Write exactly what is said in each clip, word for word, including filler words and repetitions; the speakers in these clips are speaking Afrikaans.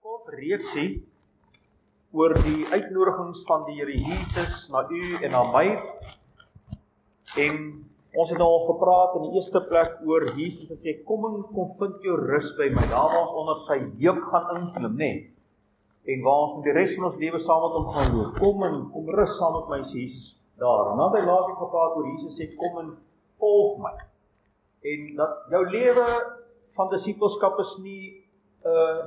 kort reeksie oor die uitnodigings van die Here Jesus na u en na my. En ons het al gepraat in die eerste plek oor Jesus wat sê, kom en kom vind jou rus by my, daar waar ons onder sy juk gaan inklim, nê? En waar ons met die res van ons lewe saam met hom gaan loop. Kom en kom rus saam met my, sê Jesus daar. En dan het hy laasweek gepraat oor Jesus sê, kom en volg my. En dat jou lewe van disippelskap is nie 'n uh,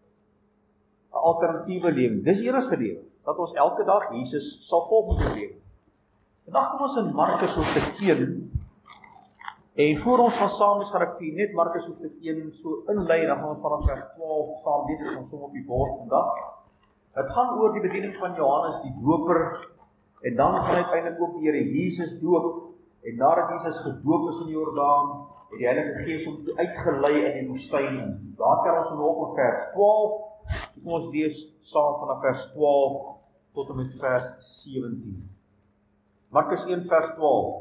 alternatiewe lewe. Dis die enigste lewe, dat ons elke dag Jesus sal volg met ons lewe. Vandag kom ons in Markus hoofstuk een, en voor ons gaan saam is, gaan ek vir net Markus hoofstuk een so inlei, dan gaan ons vanaf vers twaalf saam lees, ons gaan som op die bord vandag. Het gaan oor die bediening van Johannes die Doper, en dan gaan uiteindelik ook die Here Jesus doop, en nadat Jesus gedoop is in die Jordaan, het die Heilige Gees hom toe uitgelei in die woestyn in. So daar kan ons nog op vers twaalf, kom ons lees saam vanaf vers twaalf tot en met vers sewentien. Markus een vers twaalf.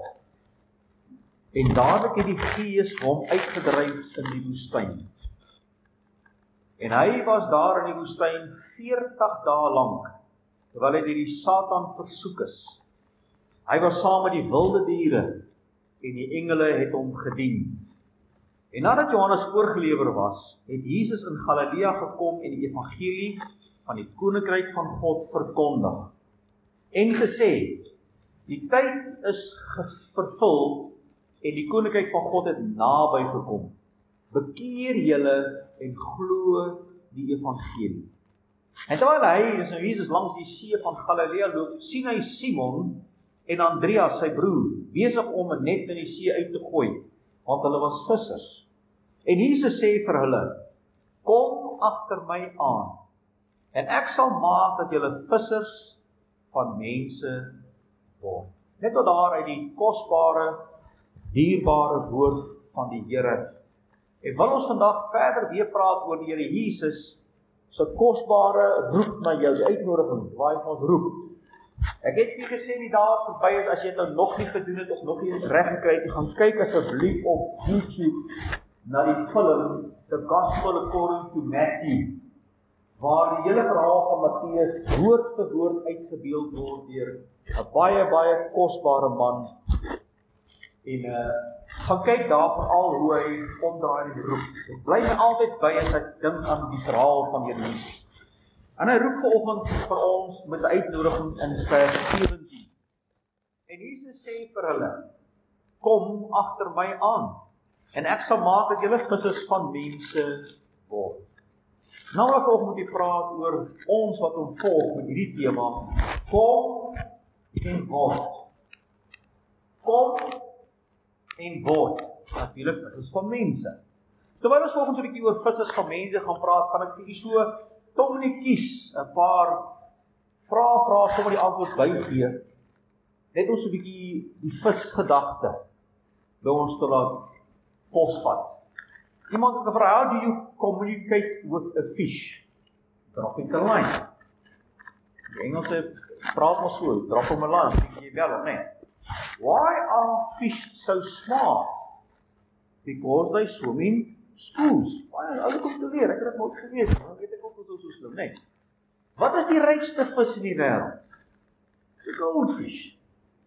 En dadelik het die Gees hom uitgedryf in die woestyn. En hy was daar in die woestyn veertig dae lank, terwyl hy deur die Satan versoek is. Hy was saam met die wilde diere, en die engele het hom gedien. En nadat Johannes oorgelewer was, het Jesus in Galilea gekom en die evangelie van die koninkryk van God verkondig. En gesê, die tyd is vervul en die koninkryk van God het naby gekom. Bekeer julle en glo die evangelie. En terwyl hy, dis nou Jesus langs die see van Galilea loop, sien hy Simon en Andreas, sy broer, besig om 'n net in die see uit te gooi, want hulle was vissers. En Jesus sê vir hulle, kom agter my aan, en ek sal maak dat julle vissers van mense word. Net tot daar uit die kosbare, dierbare woord van die Here. En wil ons vandag verder weer praat oor die Here Jesus, sy kosbare roep na jou, die uitnodiging, waar hy ons roep. Ek het vir gesê die dae verby is, as jy dit nou nog nie gedoen het, of nog nie reg gekry het, gaan kyk asseblief op YouTube, na die film, The Gospel According to Matthew, waar die hele verhaal van Matteus woord vir woord uitgebeeld word deur 'n baie, baie kosbare man. En uh, gaan kyk daar veral hoe hy omdraai en roep. Dit bly my altyd by as ek dink aan die verhaal van Here Jesus. En hy roep vanoggend vir ons met 'n uitnodiging in vers sewentien. En Jesus sê vir hulle, kom agter my aan, en ek sal maak dat julle vissers van mense word. Nou wil ek ook met u praat oor ons wat hom volg met hierdie tema, kom en word. Kom en word, natuurlik vissers van mense. So terwyl ons volgens 'n bietjie oor vissers van mense gaan praat, gaan ek vir u so dominikies 'n paar vrae vra, sommer die antwoord bygee. Net ons 'n bietjie die visgedagte by ons te laat posvat. Iemand het gevra, how do you communicate with a fish? Dropping a line. Die Engelse praat maar so, drop hom 'n line, dink jy wel of nie? Why are fish so smart? Because they swim in schools. Baie oulik om te leer, ek het dit nooit geweet, maar weet ek ook wat ons so slim, nee. Wat is die rykste vis in die wêreld? Die goldfish.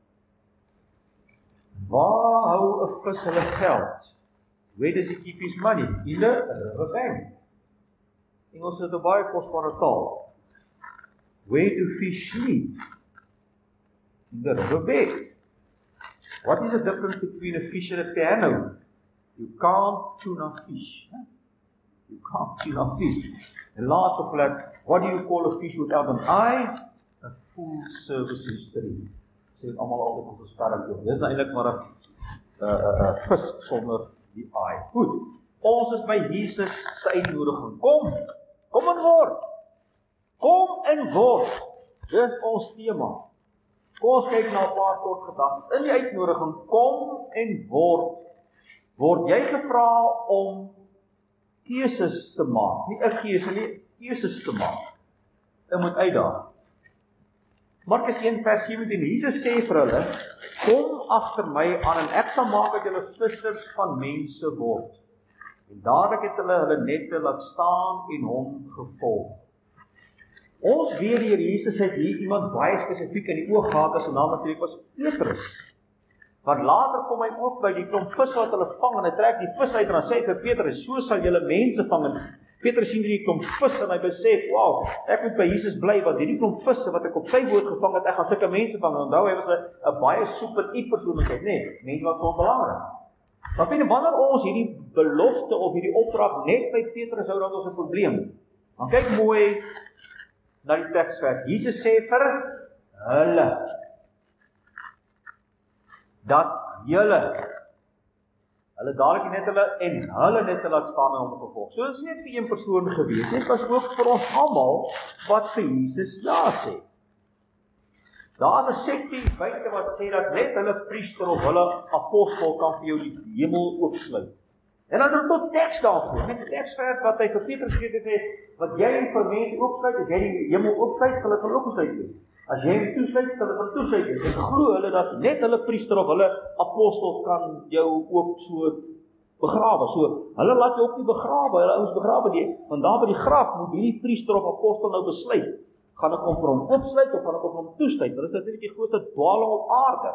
Waar hou 'n vis hulle geld? Where does he keep his money? In the river bank. Engels het 'n baie kosbare taal. Where do fish live? In the river bed. What is the difference between a fish and a piano? You can't tune a fish. You can't tune a fish. And last of all, what do you call a fish without an eye? A full service history. Sê dit almal altyd op gespreek. Dis nou eintlik maar 'n 'n 'n vis sonder die eye. Goed. Ons is by Jesus se uitnodiging. Kom. Kom en word. Kom en word. Dis ons tema. Kom ons kyk na 'n paar kort gedagtes. In die uitnodiging, kom en word, word jy gevra om keuses te maak. Nie 'n keuse nie, keuses te maak. Jy moet uitdaag. Markus een vers sewentien, Jesus sê vir hulle, kom agter my aan en ek sal maak dat julle vissers van mense word. En dadelik het hulle hulle nette laat staan en hom gevolg. Ons weet die Here Jesus het hier iemand baie spesifiek in die oog gehad, as sy naam natuurlik was Petrus. Want later kom hy ook by die klomp vis wat hulle vang, en hy trek die vis uit en dan sê hy vir Petrus, so sal julle mense vang. En Petrus sien die klomp vis en hy besef, wow, ek moet by Jesus bly, want hierdie klomp visse wat ek op sy boot gevang het, ek gaan sulke mense vang. En onthou, hy was 'n baie super i-persoonlikheid, nee, mense was gewoon belangrik. Maar vind, wanneer ons hierdie belofte of hierdie opdrag net by Petrus hou, dat ons 'n probleem. Dan kyk mooi na die teksvers. Jesus sê vir hulle, dat julle, hulle dadelik net hulle en hulle net laat staan en hom gevolg. So dit is net vir een persoon gewees, dit was ook vir ons almal wat vir Jesus ja sê. Daar is 'n sekte buite wat sê dat net hulle priester of hulle apostel kan vir jou die hemel oopsluit. En dan het tot teks daarvoor, met die teksvers wat hy vir Petrus gee, sê, wat jy vir mense oopsluit, as jy die hemel oopsluit, sal dit van oopsluit wees. As jy hom toesluit, sal dit van toesluit wees. En glo hulle dat net hulle priester of hulle apostel kan jou ook so begrawe. So, hulle laat jou ook nie begrawe, hulle ouens begrawe nie. Want daar by die graf moet hierdie priester of apostel nou besluit. Gaan ek hom vir hom oopsluit of gaan ek hom vir hom toesluit? Dit is natuurlik die grootste dwaling op aarde.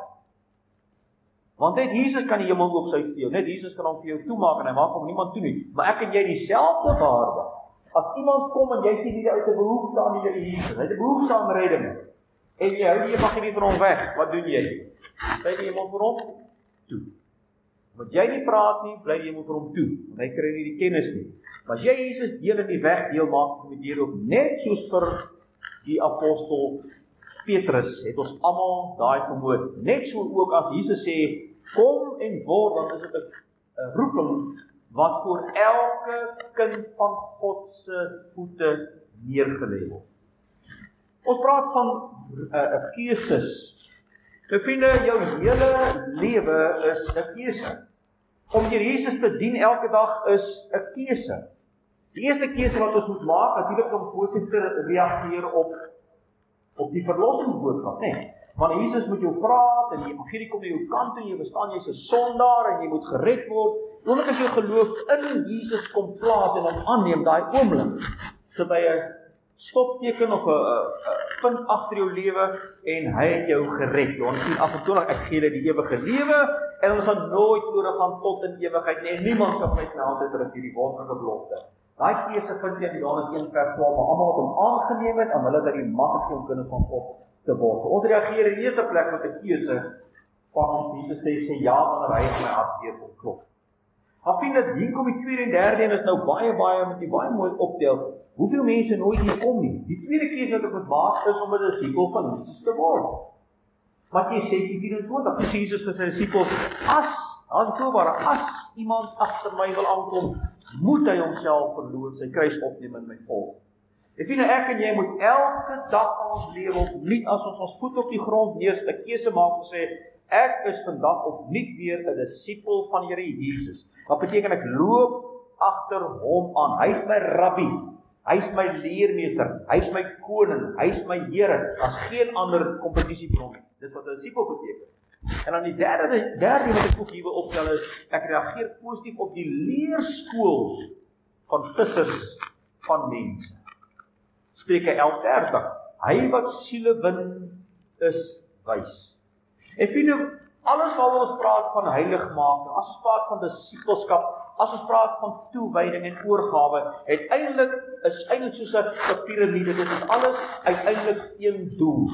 Want net Jesus kan die hemel oopsluit vir jou. Net Jesus kan hom vir jou toemaak en hy maak hom niemand toe nie. Maar ek en jy dieselfde waarde. As iemand kom en jy sien hierdie ou het 'n behoefte aan die Here Jesus, hy het 'n behoefte aan redding. En jy hou die evangelie van hom weg, wat doen jy? Bly die hemel vir hom toe. Want jy nie praat nie, bly die hemel vir hom toe. Want hy kry nie die kennis nie. Maar as jy Jesus deel in die weg deel, maak hom die deur ook net soos vir die apostel Petrus, het ons almal daai vermoed. Net so ook as Jesus sê, kom en word, dan is dit 'n roeping wat voor elke kind van God se voete neergelê word. Ons praat van uh, keuses. Nou vriende, jou hele lewe is 'n keuse. Om hier Jesus te dien elke dag is 'n keuse. Die eerste keuse wat ons moet maak, natuurlik is om positief te reageer op op die verlossingsboodskap, nee. Want Jesus moet jou praat en die evangelie kom na jou kant en jy verstaan jy's 'n sondaar en jy moet gered word. Oomblik as jou geloof in Jesus kom plaas en hom aanneem, daai oomblik sit hy 'n stopteken of 'n punt agter jou lewe en hy het jou gered. Johannes tien agt en twintig, ek gee julle die ewige lewe en ons sal nooit verloor gaan tot in ewigheid nie. En niemand kan my nou altyd terug hierdie wonderlike belofte. Daai keuse vind jy in Johannes een vers twaalf, maar almal wat hom aangeneem het, aan hulle dat die mag gegee om kinders van God te word. So, ons reageer in die eerste plek met 'n keuse van ons Jesus te sê ja wanneer hy in my hart weer kom klop. Maar vind dat hier kom die tweede en derde en is nou baie baie met die baie mooi optel. Hoeveel mense nooit hier kom nie. Die tweede keuse wat ek moet maak is om 'n disipel van Jesus te word. Matteus sestien vyf-en-twintig, dis Jesus vir sy disippels, as, as die voorbare, as iemand agter my wil aankom, moet hy homself verloor, sy kruis opneem en my volg. Ek vind ek en jy moet elke dag van ons lewe opnuut, as ons ons voet op die grond neer, 'n keuse maak en sê, ek is vandag opnuut weer 'n disipel van Here Jesus. Wat beteken ek loop agter hom aan. Hy is my rabbi, hy is my leermeester, hy is my koning, hy is my Here. Daar's geen ander kompetisie vir hom nie. Dis wat 'n disipel beteken. En dan die derde, derde wat ek ook hier wil optel is, ek reageer positief op die leerskool van vissers van mense. Spreuke elf dertig, hy wat siele win is wys. En vriende, alles wat ons praat van heiligmaking, as ons praat van disipelskap, as ons praat van toewyding en oorgawe, uiteindelik is eintlik soos 'n piramide, dit is alles uiteindelik een doel.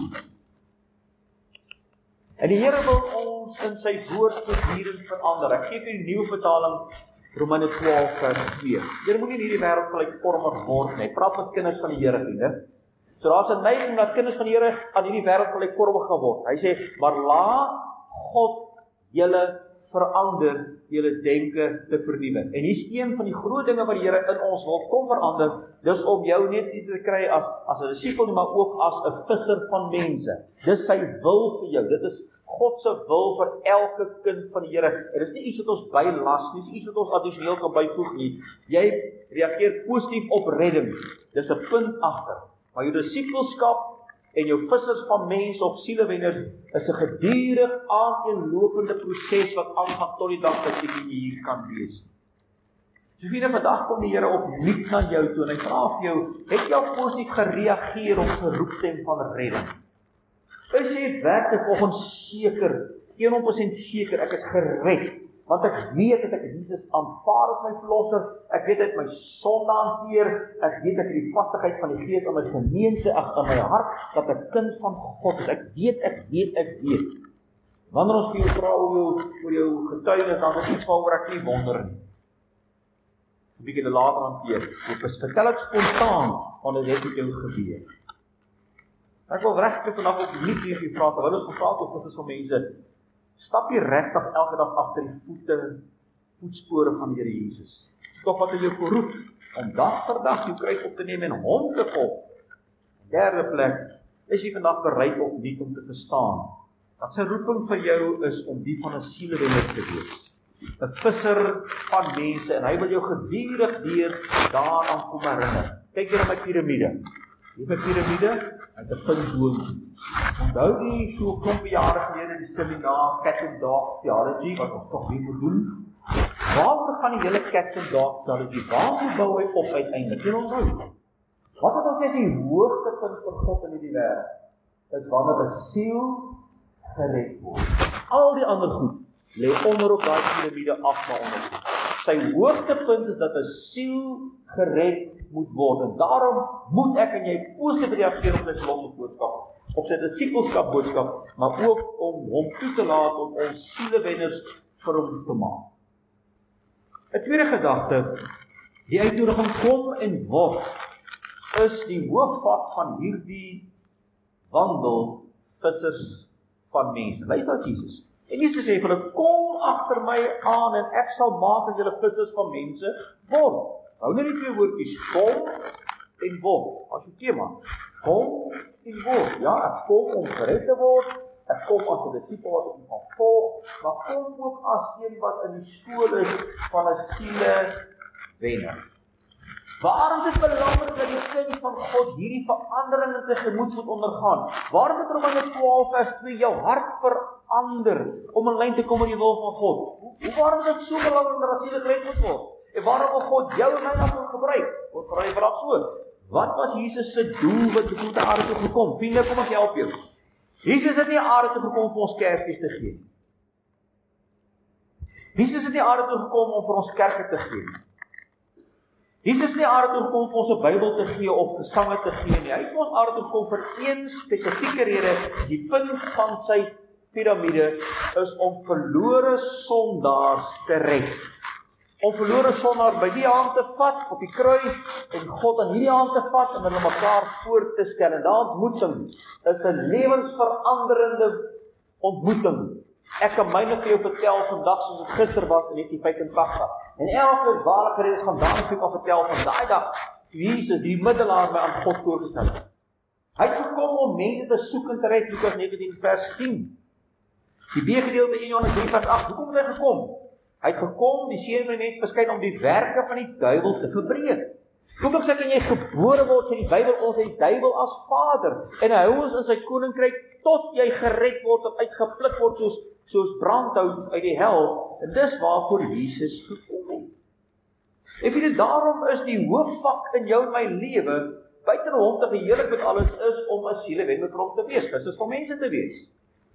En die Here wil ons in sy woord voortdurend verander. Ek gee vir die nuwe vertaling Romeine twaalf vers twee. Jy moet nie in hierdie wêreld gelykvormig word nie. Praat met kinders van die Here, vriende. So daar's 'n neiging dat kinders van die Here aan hierdie wêreld gelykvormig gaan word. Hy sê, maar laat God julle verander, julle denke te vernuwe. En hier's een van die groot dinge wat die Here in ons wil kom verander, dis om jou net nie te kry as as 'n disipel nie, maar ook as 'n visser van mense. Dis sy wil vir jou. Dit is God se wil vir elke kind van die Here. Dit is nie iets wat ons bylas nie, dis iets wat ons addisioneel kan byvoeg nie. Jy reageer positief op redding. Dis 'n punt agter. Maar jou disipelskap en jou vissers van mense of sielewenners is 'n gedurig aaneenlopende proses wat aangaan tot die dag dat jy hier kan wees. So vriende, vandag kom die Here opnuut na jou toe en hy vra vir jou, het jy al positief gereageer op sy roepstem van redding? Is jy werklik volgens seker, honderd persent seker, ek is gered, want ek weet dat ek Jesus aanvaar as my verlosser, ek weet dat ek my sonde hanteer, ek weet dat ek die vastigheid van die Gees in my gemeente, ag in my hart, dat ek kind van God is, ek weet, ek weet, ek weet. Wanneer ons vir jou vra oor jou, oor jou getuienis, dan is dit iets waaroor ek nie wonder nie. 'n bietjie later hanteer. Ek vertel ek spontaan, want dit het met jou gebeur. Ek wil regtig vandag ook nie hier vir vra, terwyl ons gepraat het oor vir mense, stap jy regtig elke dag agter die voete, voetspore van die Here Jesus. Tog wat hy jou geroep, om dag vir dag jou kruis op te neem en hom te volg. Derde plek, is jy vandag bereid om nie om te verstaan, dat sy roeping vir jou is om die van 'n sielewenner te wees. 'n visser van mense, en hy wil jou gedurig deur daaraan kom herinner. Kyk hier na my piramide. Hier my piramide, en dit punt boom. Onthou die so 'n klomp jare gelede die seminar Cat and Dog Theology, wat ons toch weer moet doen. Waaroor gaan die hele Cat and Dog Theology? Waarom bou hy op uiteindelik? Jy onthou. Wat het ons sê is die hoogtepunt vir God in die wêreld? Is wanneer 'n siel gered word. Al die ander goed lê onder op daai piramide af maar onder. Sy hoogtepunt is dat 'n siel gered moet word. En daarom moet ek en jy positief reageer op sy verlossende boodskap, op sy disipelskap boodskap, maar ook om hom toe te laat om ons sielewenners vir hom te maak. 'n Tweede gedagte, die uitnodiging kom en word, is die hoofvak van hierdie wandel vissers van mense. Luister na Jesus. En Jesus sê vir hulle, kom agter my aan en ek sal maak dat julle vissers van mense word. Hou net die twee woordjies, kom en word, as jou tema. Kom en word. Ja, ek kom om gered te word, ek kom as 'n disipel wat ek gaan volg, maar kom ook as een wat in die skool is van 'n sielewenner. Waarom is dit belangrik dat die kind van God hierdie verandering in sy gemoed moet ondergaan? Waarom het Romeine twaalf vers twee jou hart verander om in lyn te kom met die wil van God? Hoe waarom is dit so belangrik dat as siele gered moet word? En waarom wil God jou en my nou gebruik? Wat vra jy vandag so? Wat was Jesus se doel wat hy na aarde toe gekom? Vriende, kom ek help jou. Jesus het nie aarde toe gekom vir ons kerkies te gee. Jesus het nie aarde toe gekom om vir ons kerke te gee. Jesus het nie aarde toe gekom vir ons 'n Bybel te gee of gesange te gee nie. Hy het ons aarde toe gekom vir een spesifieke rede. Die punt van sy piramide is om verlore sondaars te red. Om verlore sondaars by die hand te vat op die kruis en God aan hierdie hand te vat en hulle mekaar voor te stel. En daardie ontmoeting is 'n lewensveranderende ontmoeting. Ek kan myne vir jou vertel vandag soos dit gister was in negtien vyfentagtig. En elke ware geredes gaan daarom vir kan vertel van daai dag Jesus, die middelaar, my aan God voorgestel het. Hy het gekom om mense te soek en te red, Lukas negentien vers tien. Die B-gedeelte in Johannes drie vers agt. Hoekom het hy gekom? Hy het gekom, die seun van die mens verskyn om die werke van die duiwel te verbreek. Hoekom sê kan jy gebore word, sê die Bybel ons het die duiwel as vader en hy hou ons in sy koninkryk tot jy gered word en uitgepluk word soos soos brandhout uit die hel. En dis waarvoor Jesus gekom het. En vir dit daarom is die hoofvak in jou en my lewe, buiten hom te verheerlik met alles, is om 'n sielewenner vir hom te wees, vissers van mense te wees.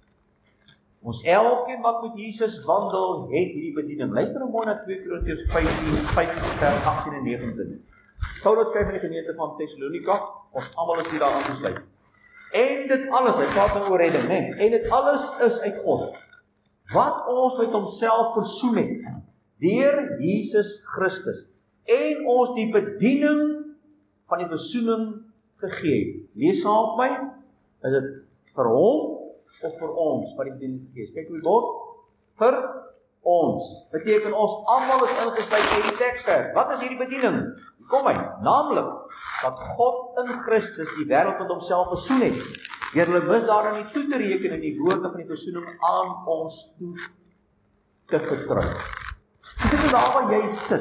Ons elkeen wat met Jesus wandel, het hierdie bediening. Luister nou mooi na twee Korintiërs vyftien vers agttien en negentien. Paulus skryf aan die gemeente van Thessalonika, ons almal is hier daar aangesluit. En dit alles, hy praat nou oor redding, nee, en dit alles is uit God, wat ons met homself versoen het, deur Jesus Christus, en ons die bediening van die versoening gegee het. Lees saam met my, is dit vir hom of vir ons wat die bediening gegee is? Kyk hoe dit word, vir ons, beteken ons almal is ingesluit in die tekste. Wat is hierdie bediening? Kom my, naamlik, dat God in Christus die wêreld met homself versoen het, deur hulle misdade nie toe te reken en die woorde van die versoening aan ons toe te vertrou. So dit is daar waar jy sit.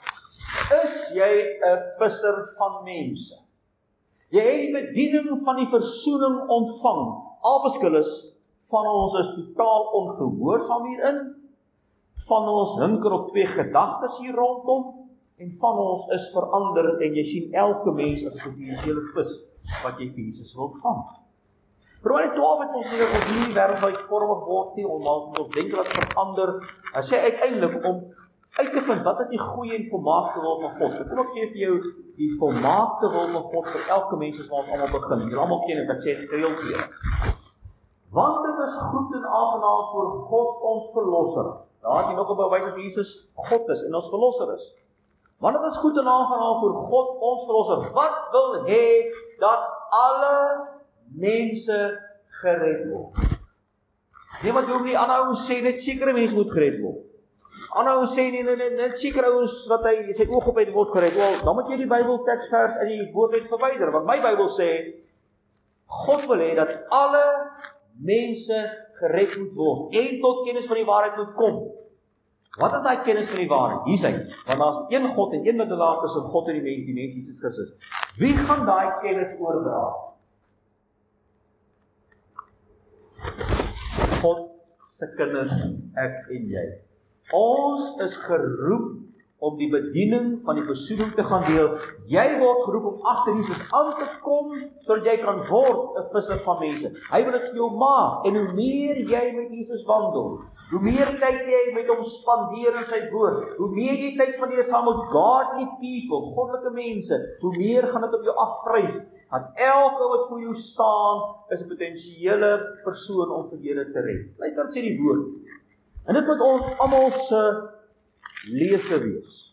Is jy 'n visser van mense? Jy het die bediening van die versoening ontvang. Al verskil is, van ons is totaal ongehoorsaam hierin, van ons hinker op twee gedagtes hier rondom, en van ons is verander, en jy sien elke mens as 'n potentiële vis, wat jy vir Jesus wil vang. Romeine twaalf het ons sê, ons nie die wêreld gelijkvormig word nie, omdat ons dink dat verander, hy sê uiteindelik om uit te vind, wat is die goeie en volmaakte wil van God. Kom ek gee vir jou die volmaakte wil van God vir elke mens as waar ons allemaal begin. Jy allemaal ken het, ek sê het heel keer. Want dit is goed en aangenaam voor God ons verlosser. Daar het jy nog op bewys dat Jesus God is en ons verlosser is. Want dit is goed en aangenaam voor God ons verlosser. Wat wil hê dat alle mense gered word? Nee, wat doen die ander ouens sê, net sekere mense moet gered word. Ander ouens sê nie, net, net sekere ouens wat hy sy oog op het word gered. Wel, dan moet jy die Bybel teksvers uit die woordheid verwyder, want my Bybel sê, God wil hê dat alle mense gered moet word en tot kennis van die waarheid moet kom. Wat is daai kennis van die waarheid? Hier is hy. Want daar is een God en een middelaar tussen God en die mens, die mens Jesus Christus. Wie gaan daai kennis oordra? God se kinders, ek en jy. Ons is geroep om die bediening van die versoening te gaan deel. Jy word geroep om agter Jesus aan te kom, sodat jy kan word 'n visser van mense. Hy wil dit vir jou maak, en hoe meer jy met Jesus wandel, hoe meer tyd jy met hom spandeer in sy woord, hoe meer jy tyd spandeer saam met godly people, goddelike mense, hoe meer gaan dit op jou afvryf, dat elke wat voor jou staan, is 'n potensiële persoon om vir Here te red. Luister wat sê die woord. En dit moet ons almal se lese wees.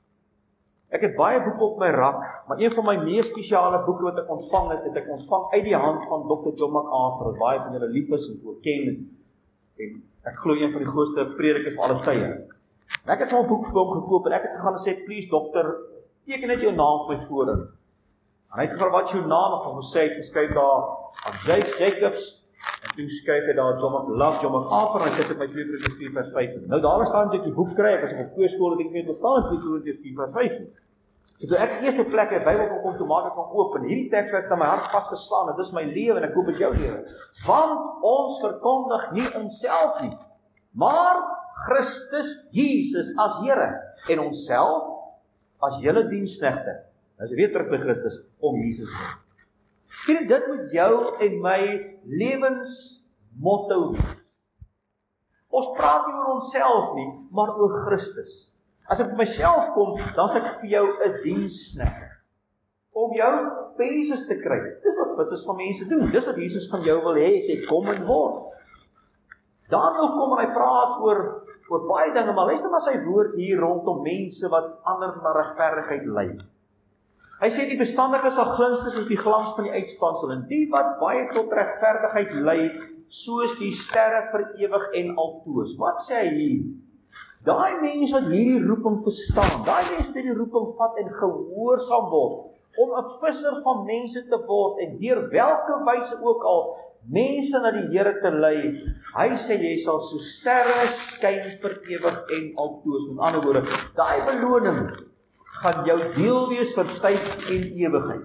Ek het baie boeke op my rak, maar een van my mees spesiale boeke wat ek ontvang het, het ek ontvang uit die hand van dokter John MacArthur, wat baie van julle lief is en ook ken, en ek glo een van die grootste predikers van alle tye. En ek het van 'n boek vir hom gekoop, en ek het gegaan en sê, please dokter, teken net jou naam vir my voorin. En hy het gevra, wat is jou naam? Ek het gesê, hy het geskryf daar, aan Jakes Jacobs, en toe skryf hy daar, John MacLove, John MacArthur, en hy sê dit my twee Korintiërs vier vers vyf. Nou daar staan dat ek die boek kry, ek was op kweerskool, dat ek nie weet wat staan in twee Korintiërs vier vers vyf. So toe ek die eerste plek het, Bybel kom toe maak ek van oop, en hierdie teksvers het aan my hart vasgeslaan, en dit is my lewe, en ek hoop dit is jou lewe. Want ons verkondig nie onsself nie, maar Christus Jesus as Here, en onsself as julle diensknegte. Nou is weer terug by Christus, om Jesus te. Sien, dit moet jou en my lewensmotto wees. Ons praat nie oor onsself nie, maar oor Christus. As ek vir myself kom, dan sê ek vir jou 'n diensknegt. Om jou by Jesus te kry. Dis wat vissers van mense doen. Dis wat Jesus van jou wil hê, sê kom en word. Daniel kom en hy praat oor, oor baie dinge, maar luister maar sy woord hier rondom mense wat ander na regverdigheid lei. Hy sê die verstandiges sal glinster soos die glans van die uitspansel, en die wat baie tot regverdigheid lei, soos die sterre vir ewig en altoos. Wat sê hy hier? Daai mense wat hierdie roeping verstaan, daai mense wat hierdie roeping vat en gehoorsaam word, om 'n visser van mense te word, en deur welke wyse ook al, mense na die Here te lei, hy sê jy sal so sterre skyn vir ewig en altoos. Met ander woorde, daai beloning gaan jou deel wees vir tyd en ewigheid.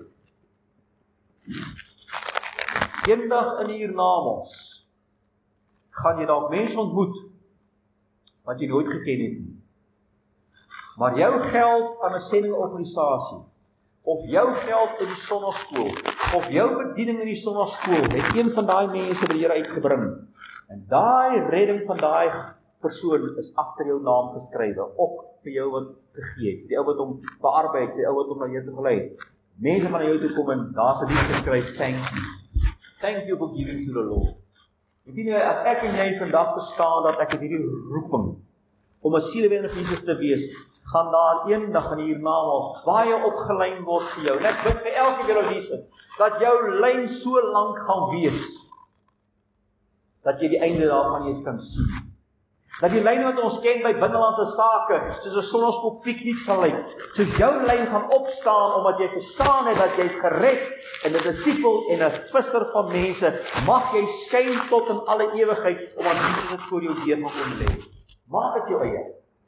Eendag in die hiernamaals gaan jy dalk mense ontmoet wat jy nooit geken het nie. Maar jou geld aan 'n sendingorganisasie, of jou geld in die sonnaskool, of jou bediening in die sonnaskool, het een van daai mense by die Here uitgebring. En daai redding van daai persoon is agter jou naam geskrywe, ook vir jou wat gegee het, die ou wat hom bearbeid, die ou wat hom na jou toe gelei het. Mense van jou toe kom en daar's 'n lied geskryf, thank you. Thank you for giving to the Lord. Ek weet nie, as ek en jy vandag verstaan dat ek het hierdie roeping om 'n sielewinner vir Jesus te wees, gaan daar eendag in die hiernamaals baie opgelyn word vir jou. En ek bid vir elke julle Jesus, dat jou lyn so lank gaan wees, dat jy die einde daarvan eens kan sien. Dat die lyn wat ons ken by binnelandse sake, soos 'n sonnaskool piknik sal lyk, soos jou lyn gaan opstaan, omdat jy verstaan het dat jy is gered, en 'n disipel en 'n visser van mense, mag jy skyn tot in alle ewigheid, omdat Jesus dit voor jou deur mag kom lê. Maak dit jou eie.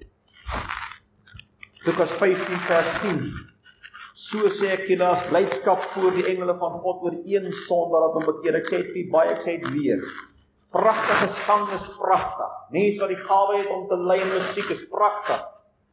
Lukas vyftien vers tien. So sê ek jy, daar's blydskap voor die engele van God oor een sondaar wat hom bekeer. Ek sê dit vir baie, ek sê dit weer. Pragtige sang is pragtig. Mense wat die gawe het om te lei in musiek is pragtig.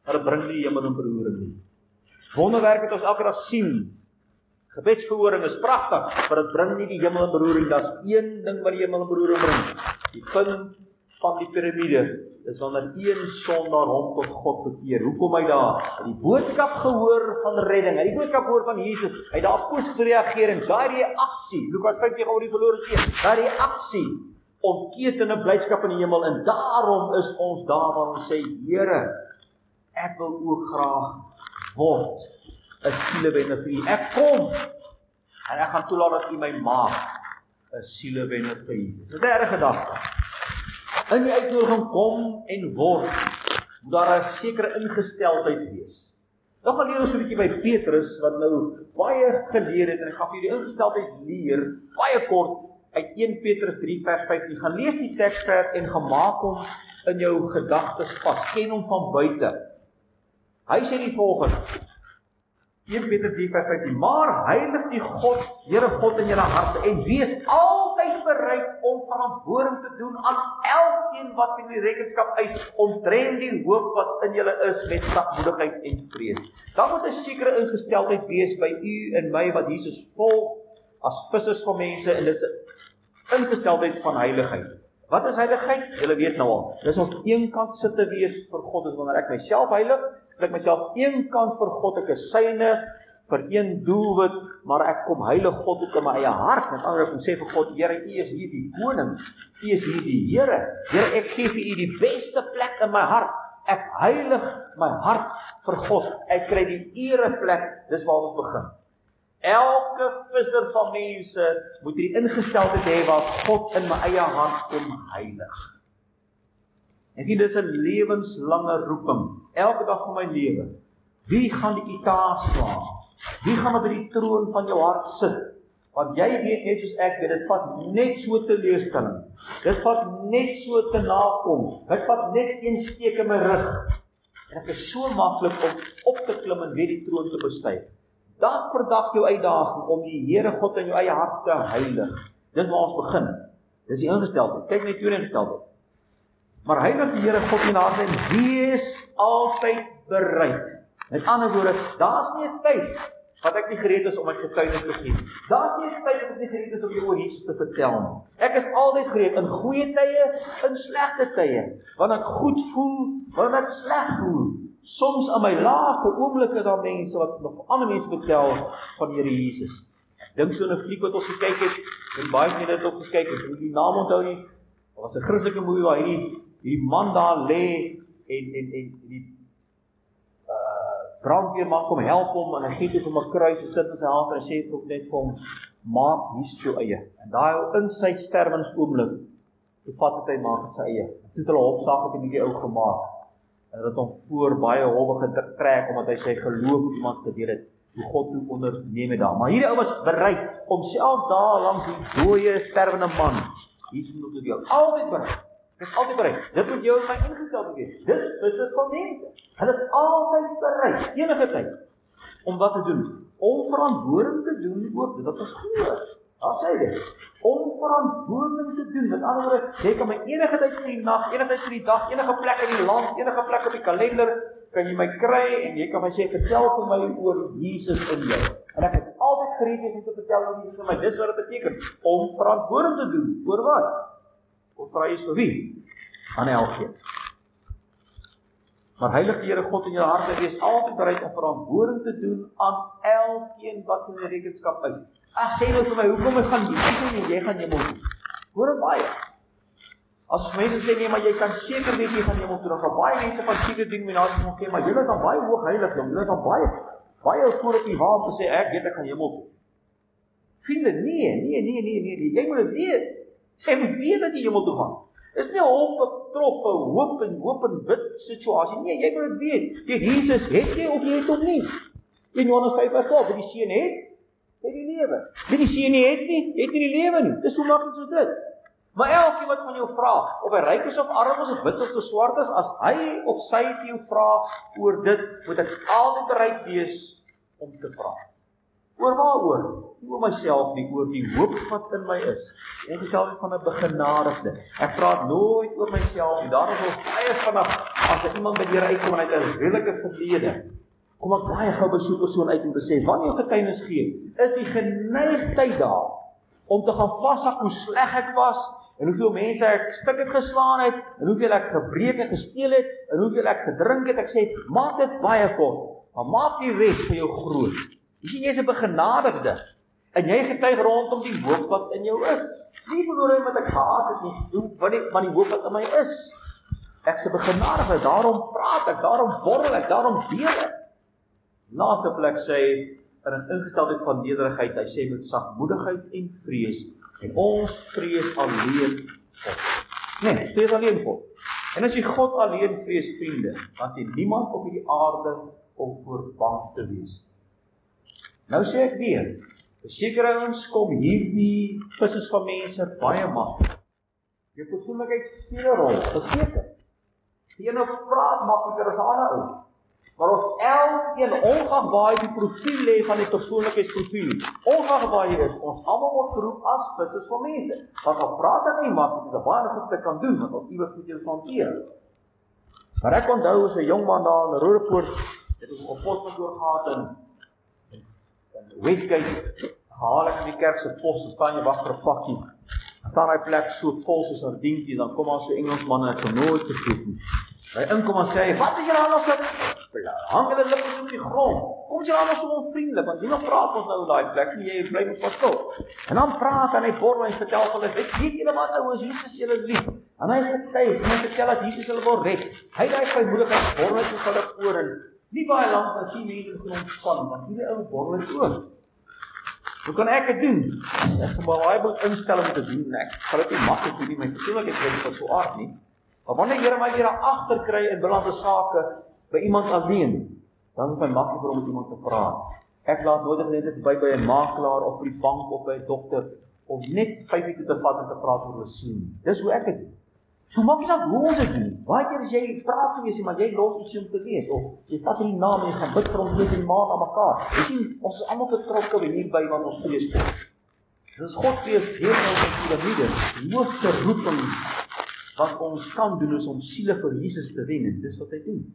maar dit bring nie die hemel in beroering nie. Wonderwerk wat ons elke dag sien, gebedsverhoring is pragtig, maar dit bring nie die hemel in beroering. Daar's een ding wat die hemel in beroering bring. Die punt van die piramide is wanneer een sondaar hom tot God bekeer. Hoe kom hy daar? Hy het die boodskap gehoor van redding, hy het die boodskap gehoor van Jesus, hy het daar positief gereageer en daai reaksie, Lukas vyftien oor die verlore seun, daai reaksie ontketen 'n blydskap in die hemel, en daarom is ons daar waar ons sê, Here, ek wil ook graag word 'n sielewenner vir U. Ek kom en ek gaan toelaat dat U my maak 'n sielewenner vir Jesus. Dis 'n derde gedagte. In die uitnodiging kom en word, moet daar 'n sekere ingesteldheid wees. Nou gaan leer ons 'n bietjie by Petrus, wat nou baie geleer het, en ek gaan vir julle ingesteldheid leer, baie kort, uit een Petrus drie vers vyftien. Gaan lees die teksvers en gemaak hom in jou gedagtes vas. Ken hom van buite. Hy sê die volgende, een Petrus drie vers vyftien, maar heilig die God, Here God in julle harte, en wees altyd bereid om verantwoording te doen aan elkeen wat vir die rekenskap eis, omtrent die hoop wat in julle is, met sagmoedigheid en vrees. Daar moet 'n sekere ingesteldheid wees by u en my, wat Jesus volg, as vissers van mense, en dis 'n ingesteldheid van heiligheid. Wat is heiligheid? Julle weet nou al. Dis om eenkant sit te wees vir God, is wanneer ek myself heilig, dat ek myself eenkant vir God, ek is syne, vir een doelwit, maar ek kom heilig God ook in my eie hart. Met ander woorde, sê vir God, Here, U is hier die koning, U is hier die Here. Here, ek gee vir U die beste plek in my hart. Ek heilig my hart vir God. Ek kry die ereplek, dis waar ons begin. Elke visser van mense moet die ingesteldheid hê waar God in my eie hart kom heilig. En dit is 'n lewenslange roeping. Elke dag van my lewe. Wie gaan die gitaar slaan? Wie gaan op die troon van jou hart sit? Want jy weet net soos ek weet, dit vat net so teleurstelling. Dit vat net so te nakom. Dit vat net een steek in my rug. En ek is so maklik om op te klim en weer die troon te bestyg. Dag vir dag jou uitdaging om die Here God in jou eie hart te heilig. Dit waar ons begin. Dis die ingesteldheid. Kyk net hier ingesteldheid. Maar heilig die Here God in hart en wees altyd bereid. Met ander woorde, daar's nie 'n tyd wat ek nie gereed is om my getuienis te gee. Daar's nie 'n tyd wat ek nie gereed is om jou oor Jesus te vertel nie. Ek is altyd gereed in goeie tye, in slegte tye. Wanneer ek goed voel, wanneer ek sleg voel. Soms in my laaste oomblik is daar mense wat nog ander mense vertel van die Here Jesus. Ek dink so 'n fliek wat ons gekyk het, en baie van julle het ook gekyk, ek moet die naam onthou nie. Daar was 'n Christelike movie waar hierdie hierdie man daar lê en en en die uh, brandweerman kom help hom en hy gee hom 'n kruis en sit in sy hand en hy sê vir net vir hom, maak Jesus jou eie. En daai in sy sterwensoomblik, toe vat het hy maak dit sy eie. Toe het hulle hofsaak het 'n bietjie ou gemaak. En dat hom voor baie howe getrek, omdat hy sy geloof iemand gedeel het, hoe God toe onderneem het daar. Maar hierdie ou was bereid, om self daar langs die dooie, sterwende man, Jesus moet dit jou, altyd bereid, ek is altyd bereid, dit moet jou in my ingesteld wees, dit is dit van mense, hulle is altyd bereid, enige tyd, om wat te doen, om verantwoording te doen, oor dit wat ons glo, daar sê dit, om verantwoording te doen, met ander woorde, jy kan my enige tyd in die nag, enige tyd in die dag, enige plek in die land, enige plek op die kalender, kan jy my kry, en jy kan my sê, vertel vir my oor Jesus in jou, en ek het altyd gereed wees om te vertel oor Jesus in my, dis wat dit beteken, om verantwoording te doen, oor wat? Of vra jy vir wie? Aan elkeen. Maar heilig die Here God in jou hart en wees altyd bereid om verantwoording te doen aan elkeen wat in die rekenskap is. Ag, sê nou vir my, hoekom ek gaan jy nie, jy gaan hemel toe. Hoor het baie. As mense sê nee, maar jy kan seker weet jy gaan hemel toe, dan gaan baie mense van seker denominaties gaan sê, maar julle is dan baie hoog heilig, julle is dan baie baie voor op die waar om te sê ek weet ek gaan hemel toe. Vriende, nee, nee, nee, nee, nee, nee, jy moet dit weet. Jy moet weet dat jy hemel toe gaan. Is nie 'n onbetroffe hoop en hoop en bid situasie. Nee, jy moet dit weet. Jy Jesus het jy of jy het hom nie. In Johannes vyf vers twaalf, wie die seun het, het die lewe. Wie die seun nie het nie, het nie die lewe nie. Dis so maklik so dit. Maar elkeen wat van jou vra, of hy ryk is of arm is, of wit of te swart is, as hy of sy vir jou vra oor dit, moet ek altyd bereid wees om te vra. Oor waaroor? Nie oor myself nie, oor die hoop wat in my is. En ek stel van 'n begenadigde. Ek praat nooit oor myself nie. Daar is ons baie vanaf as er iemand by die Here uitkom en hy het 'n redelike verlede, kom ek baie gou by so 'n persoon uit om te sê, wanneer jy getuienis gee, is die geneigtheid daar om te gaan vashak hoe sleg ek was, en hoeveel mense ek stuk het geslaan het, en hoeveel ek gebreek en gesteel het, en hoeveel ek gedrink het. Ek sê, maak dit baie kort, maar maak die res vir jou groot. Jy sien, jy is 'n begenadigde, en jy getuig rondom die hoop wat in jou is. Nie verloor wat ek gehad het nie, maar die, maar die hoop wat in my is. Ek is 'n begenadigde, daarom praat ek, daarom borrel ek, daarom deel ek. Laaste plek sê hy, in 'n ingesteldheid van nederigheid, hy sê met sagmoedigheid en vrees, en ons vrees alleen God. Nee, vrees alleen God. En as jy God alleen vrees, vriende, dan het jy niemand op die aarde om voor bang te wees. Nou sê ek weer, sekere ouens kom hierdie vissers van mense baie maklik. Jou persoonlikheid speel 'n rol, verseker. Die ene praat makliker as 'n ander ou. Maar ons elkeen, ongeag waar jy die profiel lê van die persoonlikheidsprofiel, ongeag waar jy is, ons almal word geroep as vissers van mense. Want al praat ek nie maklik, is 'n baie goed te kan doen, want ons iewers moet jy ons hanteer. Maar ek onthou as 'n jong man daar in Roodepoort, het ons op poskantoor gehad in, in Westgate, haal ek in die kerk se pos, dan staan jy wag vir 'n pakkie. Dan staan hy plek so vol soos 'n dingetjie, dan kom daar so Engelsman en ek sou nooit vergeet nie. Hy inkom en sê hy, wat is julle almal so? Hang julle lippe op die grond. Kom jy almal so onvriendelik, want niemand praat ons nou in daai plek nie, jy bly mos vas stil. En dan praat en hy borrel en vertel hulle, weet julle wat ouens, Jesus julle lief. En hy getuig, en hy vertel dat Jesus hulle wil red. Hy daai vrymoedigheid borrel het vir hulle oor en nie baie lank as die mense van ontspan, want hierdie ou borrel het oor. Hoe kan ek dit doen? Ek het baie baie instel om te doen, en ek sal dit nie maklik doen nie, my persoonlikheid is so aard nie. Maar wanneer Here my hier agter kry in binnelike sake by iemand alleen, dan is my makliker om met iemand te praat. Ek laat nooit net verby by 'n makelaar of by die bank of by 'n dokter om net vyf minute te vat en te praat oor 'n sien. Dis hoe ek dit doen. So maak nie saak hoe ons dit doen. Baie keer as jy praat met iemand, maar jy los iets om te lees of jy vat die naam en jy gaan bid vir hom net in die maand aan mekaar. Jy sien, ons is almal betrokke hierby wat ons vrees vir. Dis God vrees deur ons piramide, die hoogste roeping wat ons kan doen is om siele vir Jesus te wen, en dis wat hy doen.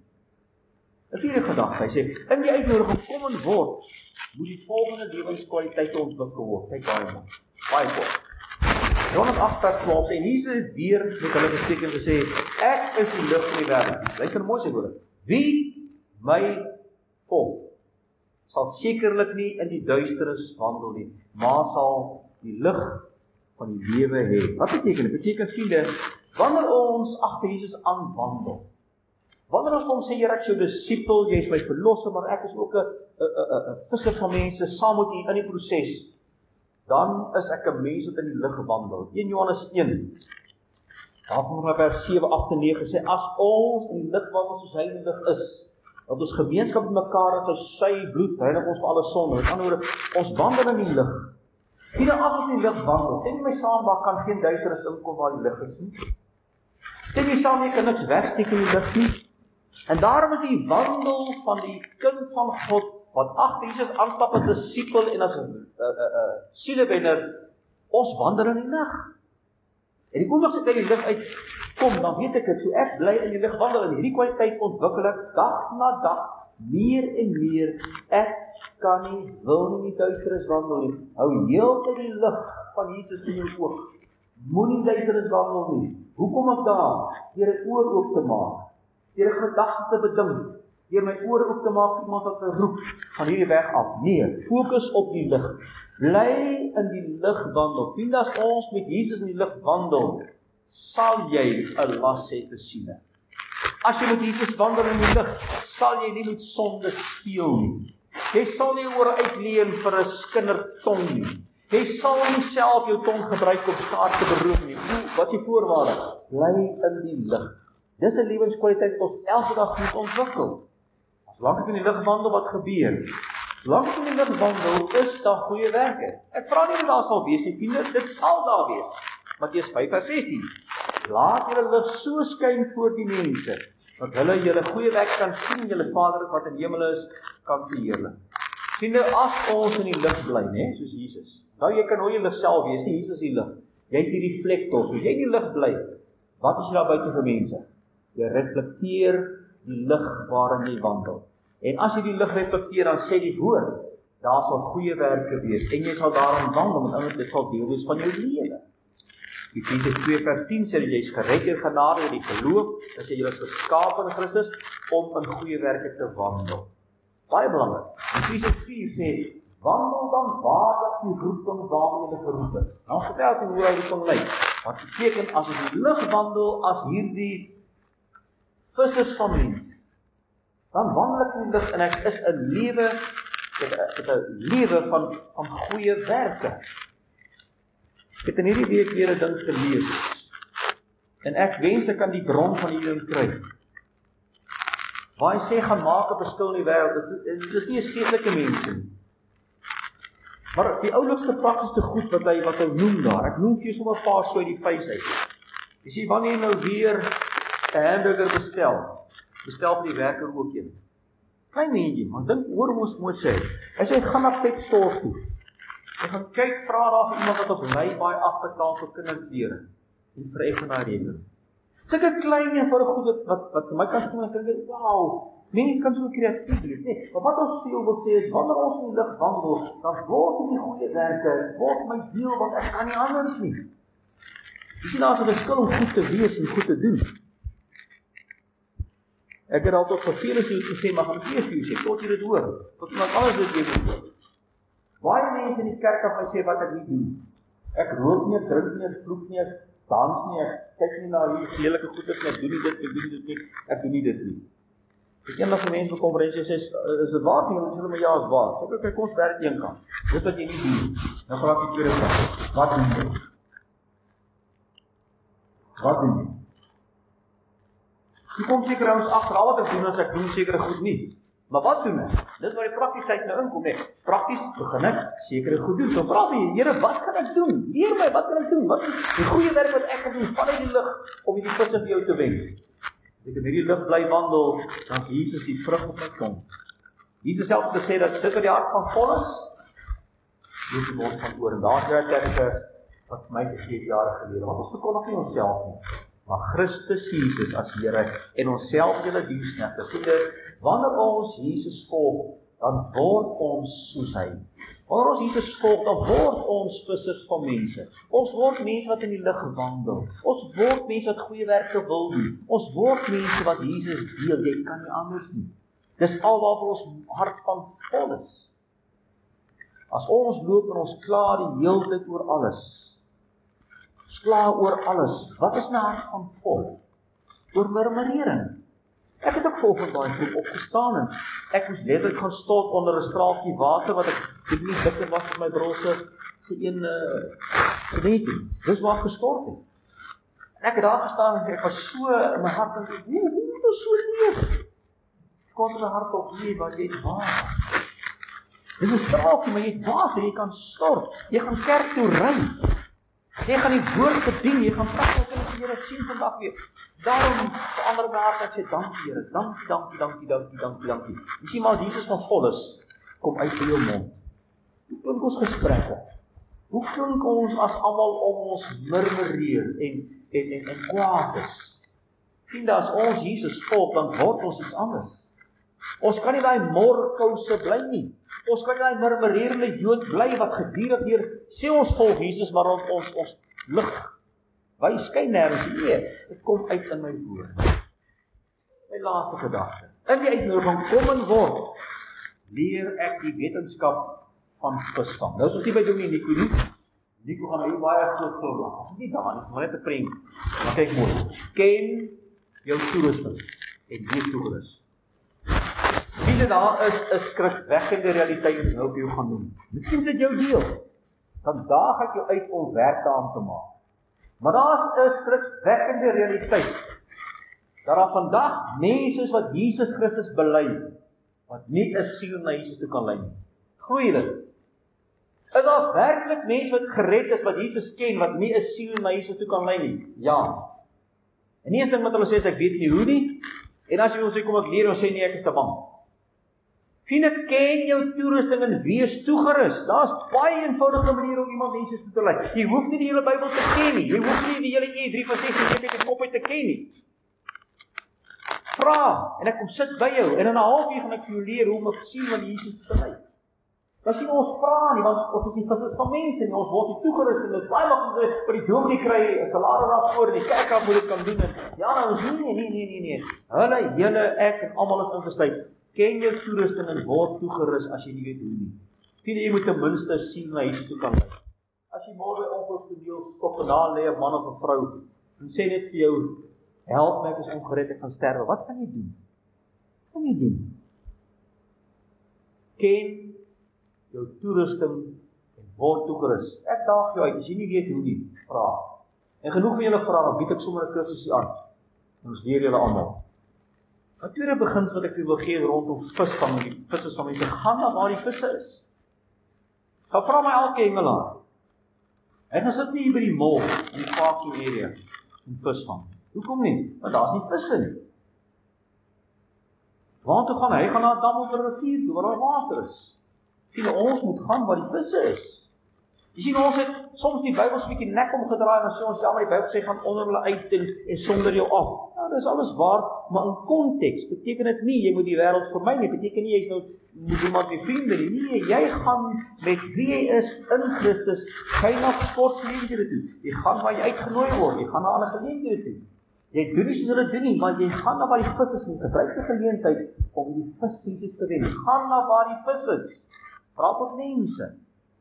'n Vierde gedagte, hy sê, in die uitnodiging kom en word, moet die volgende lewenskwaliteite ontwikkel word. Kyk baie man, baie kort. Johannes agt vers twaalf sê, Jesus het weer met hulle gespreek en gesê, ek is die lig van die wêreld. Luister mooi sy woorde. Wie my volg, sal sekerlik nie in die duisternis wandel nie, maar sal die lig van die lewe hê. Wat beteken dit? Beteken vriende, wanneer ons agter Jesus aanwandel, wanneer ons hom sê, Here, ek is jou disipel, jy is my verlosser, maar ek is ook 'n 'n 'n visser van mense saam met u in die proses, dan is ek 'n mens wat in die lig wandel. een Johannes een, daarvan vers sewe, agt en nege sê, as ons in die lig wandel soos hy in die lig is, dat ons gemeenskap met mekaar het, sy sy bloed reinig ons vir alle sonde. Met ander woorde, ons wandel in die lig. Hier as ons in die lig wandel, sê nie my saam, daar kan geen duisternis inkom waar die lig is nie. Sê nie saam, jy kan niks wegsteek in die lig nie. En daarom is die wandel van die kind van God, wat agter Jesus aanstap as disipel en as 'n uh, uh, uh, sielewenner, ons wandel in die lig. En die oomblik as ek uit die lig uitkom, dan weet ek dit, so ek bly in die lig wandel, en hierdie kwaliteit ontwikkel ek dag na dag, meer en meer. Ek kan nie, wil nie in die duisternis wandel nie. Hou heeltyd die lig van Jesus in jou oog. Moenie duisternis wandel nie. Hoe kom ek daar? Deur 'n oor oop te maak, deur 'n gedagte te bedink, deur my ore oop te maak, iemand wat te roep van hierdie weg af. Nee, fokus op die lig. Bly in die lig wandel. Vind as ons met Jesus in die lig wandel, sal jy 'n las hê te sien. As jy met Jesus wandel in die lig, sal jy nie met sonde speel nie. Jy sal nie oor uitleen vir 'n skindertong nie. Jy sal nie self jou tong gebruik om skaad te beroof nie. Wat is die voorwaarde? Bly in die lig. Dis 'n lewenskwaliteit wat ons elke dag moet ontwikkel. As lank ek in die lig wandel, wat gebeur? Lank ek in die lig wandel, is daar goeie werke. Ek vra nie wat daar sal wees nie, vriende, dit sal daar wees. Matteus vyf vers sestien. Laat julle lig so skyn voor die mense, dat hulle julle goeie werk kan sien, julle Vader wat in die hemel is, kan verheerlik. Vriende, as ons in die lig bly, né, soos Jesus. Nou jy kan nooit die lig self wees nie, Jesus is die lig. Jy is die reflektor. As jy in die lig bly, wat is jy daar buite vir mense? Jy reflekteer die lig waarin jy wandel. En as jy die lig reflekteer, dan sê die woord, daar sal goeie werke wees, en jy sal daarin wandel, en anders dit sal deel wees van jou lewe. Efesiërs twee vers tien sê, jy is gered deur genade deur die geloof, dat jy is geskaap in Christus, om in goeie werke te wandel. Baie belangrik. Efesiërs vier sê, wandel dan waarlik die roeping waarmee jy geroep is. Nou vertel ek hoe hy roeping lyk. Wat beteken, as jy die lig wandel, as hierdie vissers van mense, dan wandel ek in die lig, en ek is 'n lewe, met 'n lewe van, van goeie werke. Ek het in hierdie week weer 'n ding gelees, en ek wens ek kan die bron van hierdie ding kry. Waar hy sê, gaan maak 'n verskil in die wêreld, dis, dis nie eens geestelike mense nie. Maar die oulikste praktiese goed wat hy, wat hy noem daar, ek noem vir jou sommer 'n paar so uit die vuis uit. Jy sê, wanneer jy nou weer 'n hamburger bestel, bestel vir die werker ook een. Klein mensjie, maar dink oor hoe ons moet sê. Hy sê, gaan na Pet Store toe. Jy gaan kyk, vra daar vir iemand wat op Lay-By afbetaal vir kinderklere. En vir ek van daai rekening. Sulke klein en vir goed wat, wat, wat my kan sê, ek dink, wauw, mense kan so kreatief wees, nee. Maar wat ons veel wil sê is, wanneer ons in die lig wandel, dan word die goeie werke, word my deel, want ek kan nie anders nie. Jy sien, daar is 'n verskil om goed te wees en goed te doen. Ek het al tot vervelend gesê, maar gaan twee vir sê, tot jy dit hoor, tot iemand alles dit jy moet hoor. Baie mense in die kerk af my sê wat ek nie doen. Ek rook nie, ek drink nie, ek vloek nie, ek dans nie, ek kyk nie na hierdie lelike goedes, ek doen nie dit, ek doen nie dit nie, ek doen nie dit nie. Ek eendag vir mense op konferensie sê, is dit waar vir jou? Hulle sê my ja, is waar. Ek sê, kyk, ons werk een kant. Dit wat jy nie doen. Dan vraag ek die tweede vraag. Wat doen jy? Wat doen jy? Jy kom seker ons agter al wat ek doen, as ek doen sekere goed nie. Maar wat doen ek? Dis waar die praktiesheid nou inkom, nee. Prakties begin ek sekere goed doen. So vra vir Here, wat kan ek doen? Leer my, wat kan ek doen? Wat is die goeie werk wat ek gedoen vanuit die lig om hierdie visse vir jou te wen? As ek in hierdie lig bly wandel, dan is Jesus die vrug op my tong. Jesus self het gesê dat dit wat die hart van vol is, loop die mond van oor. En daar is daar kerk wat vir my gesê jare gelede, want ons verkondig nie onsself nie, maar Christus Jesus as Here en onsself julle diensknegte. Vriende, wanneer ons Jesus volg, dan word ons soos hy. Wanneer ons Jesus volg, dan word ons vissers van mense. Ons word mense wat in die lig wandel. Ons word mense wat goeie werke wil doen. Ons word mense wat Jesus deel. Jy kan nie anders nie. Dis al waarvoor ons hart van vol is. As ons loop en ons kla die hele tyd oor alles. Kla oor alles. Wat is my hart van vol? Oor murmurering. Ek het ook volgens daai groep opgestaan en ek moes letterlik gaan stort onder 'n straaltjie water wat ek dit nie bitter was op my brose se een uh gedenkie. Dis waar gestort het. En ek het daar gestaan en ek was so in my hart en ek, hoe hoe moet ons so leef? Kom in my hart op, nee, wat jy het waar. Dis 'n straaltjie, maar jy het water, jy kan stort. Jy gaan kerk toe ry. Jy gaan die woord bedien, jy gaan pragtig in die Here sien vandag weer. Daarom verander my hart, ek sê dankie Here, dankie, dankie, dankie, dankie, dankie, dankie. Jy sien maar Jesus van vol is, kom uit by jou mond. Hoe klink ons gesprekke? Hoe klink ons as almal om ons murmureer en en en, en kwaad is? Vriende, as ons Jesus volg, dan word ons iets anders. Ons kan nie daai morkouse bly nie. Ons kan nie daai murmurerende Jood bly wat gedurig deur sê ons volg Jesus, maar ons ons, ons lig. Wy skyn nêrens nie. Dit kom uit in my woord. My laaste gedagte. In die uitnodiging kom en word, leer ek die wetenskap van visvang. Nou is ons nie by Dominee Nico nie. Nico gaan hier baie groot glimlag. Nie daar nie, maar net 'n prent. Maar kyk mooi. Ken jou toerusting en wees toerus. Vriende, daar is 'n skrikwekkende realiteit wat ek nou op jou gaan noem. Miskien is dit jou deel. Dan daag ek jou uit om werk daaraan te maak. Maar daar is 'n skrikwekkende realiteit. Dat daar vandag mense is wat Jesus Christus bely, wat nie 'n siel na Jesus toe kan lei nie. Glo jy dit? Is daar werklik mense wat gered is, wat Jesus ken, wat nie 'n siel na Jesus toe kan lei nie? Ja. En nie eens ding wat hulle sê, is, ek weet nie hoe nie, en as jy wil sê, kom ek leer, en sê nie, ek is te bang. Vriende, ken jou toerusting en wees toegerus. Daar is baie eenvoudige maniere om iemand Jesus toe te lei. Jy hoef nie die hele Bybel te ken nie. Jy hoef nie die hele E drie van ses uit die kop uit te ken nie. Vra, en ek kom sit by jou, en in 'n halfuur gaan ek vir jou leer hoe om 'n siel van Jesus te lei. As jy ons vra nie, want ons is nie vissers van mense nie, ons word nie toegerus en dit is baie maklik vir die dominee kry 'n salaris daarvoor en die kerk moet dit kan doen. En ja, nou ons nee, nee, nee, nee, nee. Hulle, julle, ek en almal is ingesluit. Ken jou toerusting en word toegerus as jy nie weet hoe nie. Vind jy moet ten minste 'n siel na Jesus toe kan lei. As jy môre by ongelukstoneel stop en daar lê 'n man of 'n vrou en sê net vir jou, help my, ek is ongered, ek gaan sterwe. Wat gaan jy doen? Wat gaan jy doen? Ken jou toerusting en word toegerus. Ek daag jou uit, as jy nie weet hoe nie, vra. En genoeg van julle vra, dan bied ek sommer 'n kursusie aan. En ons leer julle almal. 'n Tweede beginsel wat ek vir wil gee rondom visvang, die visse van mense, gaan na waar die visse is. Gaan vra my elke engelaar. Ek gaan sit nie hier by die mall in die parking area en visvang. Hoekom nie? Want daar's nie visse nie. Waartoe gaan hy? Hy gaan na 'n dam of 'n rivier toe waar daar water is. Sien, ons moet gaan waar die visse is. Jy sien, ons het soms die Bybel 'n bietjie nek omgedraai en sê ons, ja, maar die Bybel sê gaan onder hulle uit en, en sonder jou af. Ja, dis alles waar, maar in konteks beteken dit nie, jy moet die wêreld vermy nie, beteken nie, jy is nou, moet iemand met vriende nie, nee, jy gaan met wie jy is in Christus, jy na sportgeleenthede toe, jy gaan waar jy uitgenooi word, jy gaan na ander geleenthede toe. Jy doen nie soos hulle doen nie, maar jy gaan na waar die vis is en gebruik die geleentheid om die vis Jesus te wen. Gaan na waar die vis is. Praat met mense.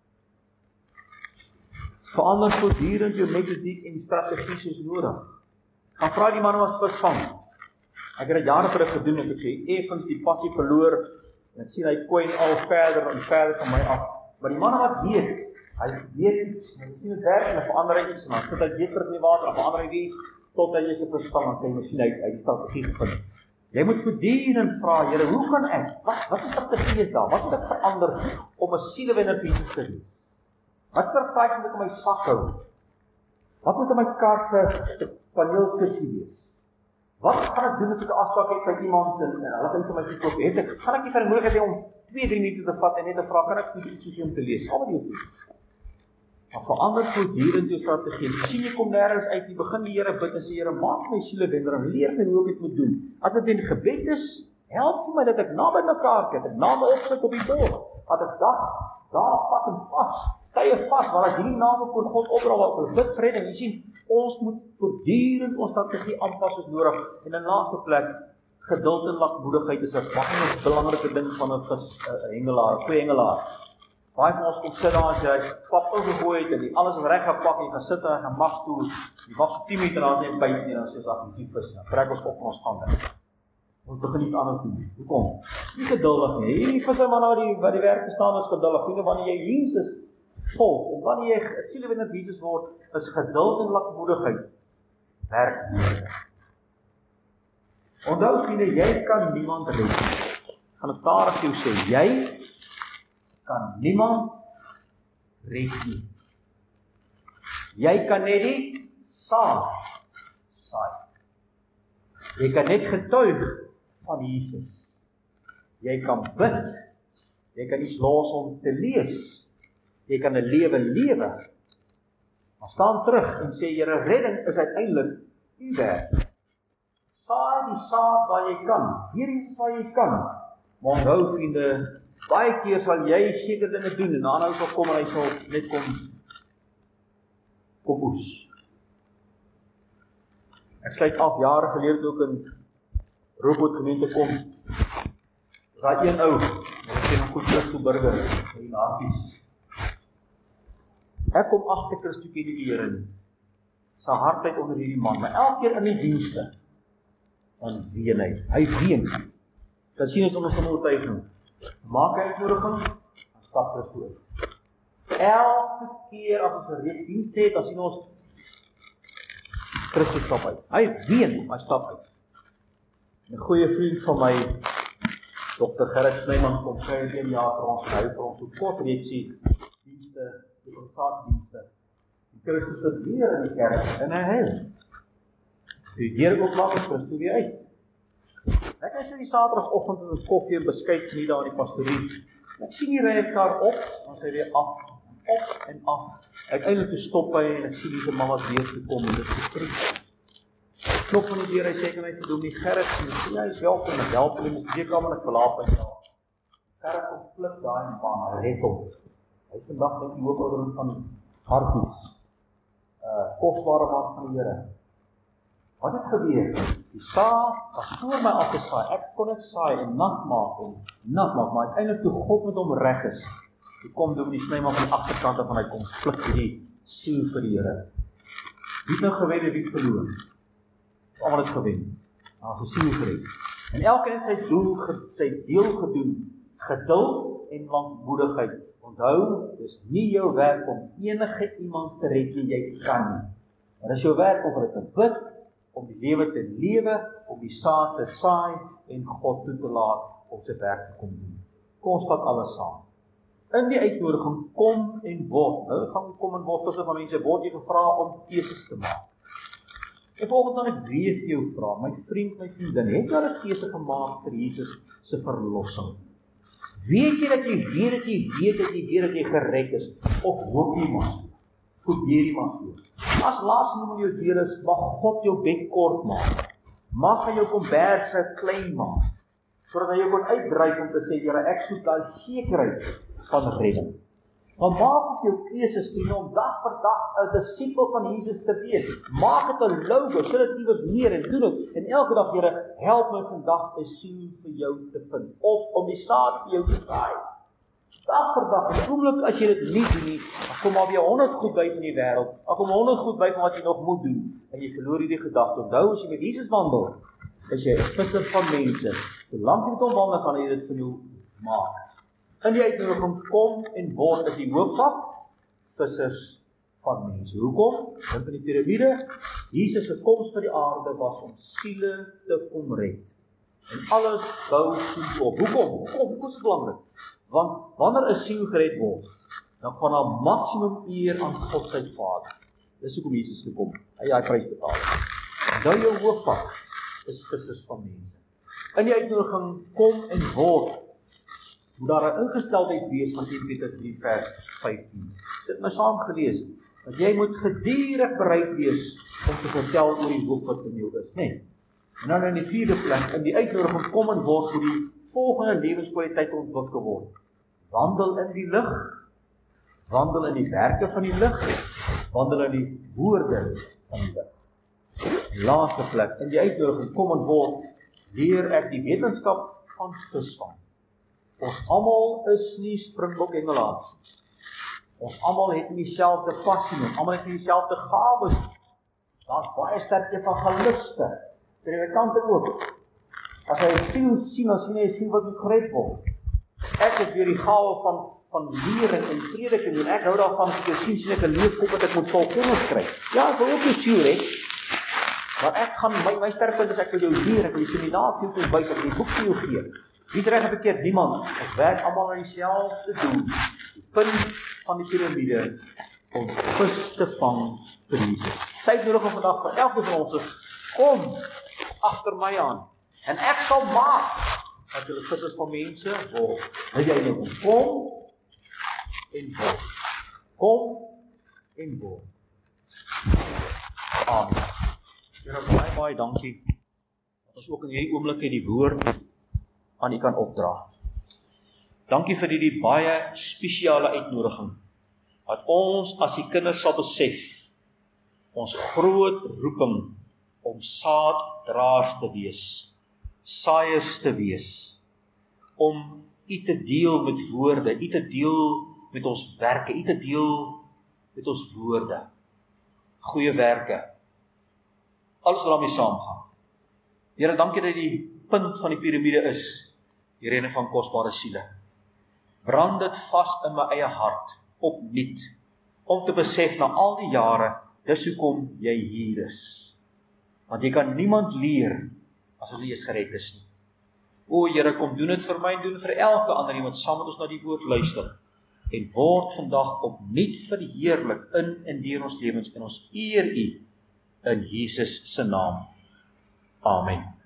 Verander voortdurend jou metodiek en strategie soos nodig. Gaan vra die man wat visvang. Ek het dit jare terug gedoen, ek het sê, effens die passie verloor, en ek sien hy kwyn al verder en verder van my af. Maar die man wat weet, hy weet iets, en ek sien het werk, en hy verander hy iets, en dan sit hy weer terug in die water, en verander hy iets, tot hy jy se visvang, en kan jy miskien uit, uit die strategie gevind. Jy moet voortdurend vra, Here, hoe kan ek, wat, wat is strategie is daar, wat moet ek verander, om 'n sielewenner vir Jesus te wees? Wat vir tyd moet ek in my sak hou? Wat moet in my kar se paneelkussie wees? Wat gaan ek doen as ek 'n afspraak het by iemand en, en hulle dink vir my goed koop? Het ek, gaan ek nie vir 'n moontlikheid hê om twee drie minute te vat en net te vra, kan ek vir ietsie gee om te lees? Al wat jy doen. Maar verander voortdurend jou strategie. Jy sien jy kom nêrens uit, jy begin die Here bid en sê, Here, maak my sielewenner en leer my hoe ek dit moet doen. As dit in gebed is, help vir my dat ek naby mekaar kyk, dat ek name opsit op die bord, dat ek dag, daar vat en vas, tye vas, waar ek hierdie name voor God opdra, waar ek bid vir redding. Jy sien, ons moet voortdurend ons strategie aanpas as nodig. En in laaste plek, geduld en lankmoedigheid is 'n baie belangrike ding van 'n vis, 'n hengelaar, 'n goeie hengelaar. Baie van ons kom sit daar as jy pap ingegooi het en die alles is reg gepak en jy gaan sit en gaan magstoel. Jy wag so tien minute en dan net byt nie, dan sê ons ag, die vis, dan trek ons op en ons gaan weg. Ons begin iets anders doen. Hoekom? Nie geduldig nie. Hierdie visse man wat die wat die werk verstaan is geduldig. Vriende, wanneer jy Jesus volg en wanneer jy 'n sielewenner Jesus word, is geduld en lankmoedigheid werk nodig. Onthou vriende, jy kan niemand red nie. Ek gaan dit stadig vir jou sê, jy kan niemand red nie. Jy kan net die saad saai. Jy kan net getuig van Jesus. Jy kan bid. Jy kan iets los om te lees. Jy kan 'n lewe lewe. Maar staan terug en sê, Here, redding is uiteindelik u werk. Saai die saad waar jy kan. Hierdie is waar jy kan. Maar onthou vriende, baie keer sal jy seker dinge doen en dan nou sal kom en hy sal net kom kom oes. Ek sluit af jare gelede toe ek in Robot gemeente kom. Is daar een ou, ek sê nog goed Christo burger, die naartjies. Ek kom agter Christo ken die Here nie. Sy hardheid onder hierdie man, maar elke keer in die dienste, dan ween hy. Hy ween. Dan sien ons onder sy oortuiging. Maak hy uitnodiging, dan stap Christo uit. Elke keer as ons 'n reeks dienste het, dan sien ons Christo stap uit. Hy ween, hy stap uit. 'n Goeie vriend van my, dokter Gerrit Snyman, kom sy een jaar vir ons hou vir ons so kort reeksie dienste, die organisasiedienste. Die Christus sit weer in die kerk en hy huil. Die deur oopmaak is Christo weer uit. Ek is in die Saterdagoggend in 'n koffie en beskuit nie daar in die pastorie. Ek sien die ry daar op, dan sy weer af, op en af. Uiteindelik stop hy en ek sien die man wat weer toe kom en dit is klop van die deur, hy sê, kan hy vir Dominee Gerrit sien, sê, hy is welkom, en help hom, ek weet kamer, ek verlaap en jou. Gerrit kom klip daar en baan, red hom. Hy is vandag net die hoofouderling van Harties, uh, kosbare man van die Here. Wat het gebeur? Die saad was voor my afgesaai, ek kon het saai en nat maak en nat maak, maar uiteindelik toe God met hom reg is, toe kom Dominee Snyman van die agterkant af en hy kom pluk die siel vir die Here. Wie het nou gewen en wie het verloor? Almal het gewen. Daar is 'n siel gered. En elkeen het sy doel, sy deel gedoen, geduld en lankmoedigheid. Onthou, dis nie jou werk om enige iemand te red nie, jy kan nie. Maar dis jou werk om vir dit te bid, om die lewe te lewe, om die saad te saai en God toe te laat om sy werk te kom doen. Kom ons vat alles saam. In die uitnodiging kom en word. Nou gaan kom en word tussen van mense word jy gevra om keuses te maak. En volgens dan ek weer vir jou vra, my vriend, my vriendin, het jy 'n keuse gemaak vir Jesus se verlossing? Weet jy dat jy weet dat jy weet dat jy weet dat jy gered is, of hoop jy maar so? Probeer jy maar so. As laas noem in jou deel is, mag God jou bed kort maak. Mag hy jou komberse klein maak, sodat hy jou kon uitdryf om te sê, Here, ek soek daai sekerheid van redding. Maar maak ook jou keuses en om dag vir dag 'n disipel van Jesus te wees. Maak dit 'n logo, sit dit iewers neer en doen dit. En elke dag, Here, help my vandag 'n siel vir jou te vind, of om die saad vir jou te saai. Dag vir dag, en oomblik as jy dit nie doen nie, dan kom maar weer honderd goed by van die wêreld, dan kom honderd goed by van wat jy nog moet doen, en jy verloor hierdie gedagte. Onthou, as jy met Jesus wandel, is jy 'n visser van mense. Solank jy met hom wandel, gaan hy dit vir jou maak. In die uitnodiging kom en word is die hoofvak, vissers van mense. Hoekom? Want in die piramide, Jesus se koms vir die aarde was om siele te kom red. En alles bou so op. Hoekom? Hoekom? Hoekom is dit belangrik? Want wanneer 'n siel gered word, dan gaan daar maksimum eer aan God sy Vader. Dis hoekom Jesus gekom. Hy het daai prys betaal. Nou jou hoofvak is vissers van mense. In die uitnodiging kom en word, moet daar 'n ingesteldheid wees van Eerste Petrus drie vers vyftien. Sit nou saam gelees, dat jy moet gedurig bereid wees om te vertel oor die hoop wat in jou is, nee. En dan in die vierde plek, in die uitnodiging kom en word, moet die volgende lewenskwaliteit ontwikkel word. Wandel in die lig, wandel in die werke van die lig, wandel in die woorde van die lig. Laaste plek, in die uitnodiging kom en word, leer ek die wetenskap van visvang. Ons almal is nie springbok hengelaars. Ons almal het nie dieselfde passie nie, almal het nie dieselfde gawes nie. Daar's baie sterk evangeliste, predikante ook. As hy 'n siel sien, dan sien hy 'n siel wat moet gered word. Ek het weer die gawe van van lering en prediking, en ek hou daarvan, as ek sien, sien ek 'n leefkop wat ek moet vol kennis kry. Ja, ek wil ook 'n siel red, maar ek gaan, my, my sterkpunt is, ek wil jou leer, ek wil die seminar veel te wys, ek wil die boek vir jou gee. Wie is reg en verkeerd? Niemand. Ons werk almal aan dieselfde doel. Die punt van die piramide om vis te vang vir Jesus. Sy uitnodiging vandag vir elke van ons is, kom agter my aan en ek sal maak dat julle vissers van mense word. Wil jy nou kom en word. Kom en word. Amen. Here, baie baie dankie dat ons ook in hierdie oomblikke die woord aan U kan opdra. Dankie vir hierdie baie spesiale uitnodiging, dat ons as die kinders sal besef, ons groot roeping om saaddraers te wees, saaiers te wees, om U te deel met woorde, U te deel met ons werke, U te deel met ons woorde, goeie werke, alles wat daarmee saamgaan. Here, dankie dat die punt van die piramide is, die reine van kosbare siele. Brand dit vas in my eie hart, opnuut, om te besef na al die jare, dis hoekom jy hier is. Want jy kan niemand leer, as hulle eers gered is nie. O Here, kom doen dit vir my, en doen vir elke ander iemand, saam met ons na die woord luister, en word vandag opnuut verheerlik in en deur ons lewens, en ons eer U, in Jesus se naam. Amen.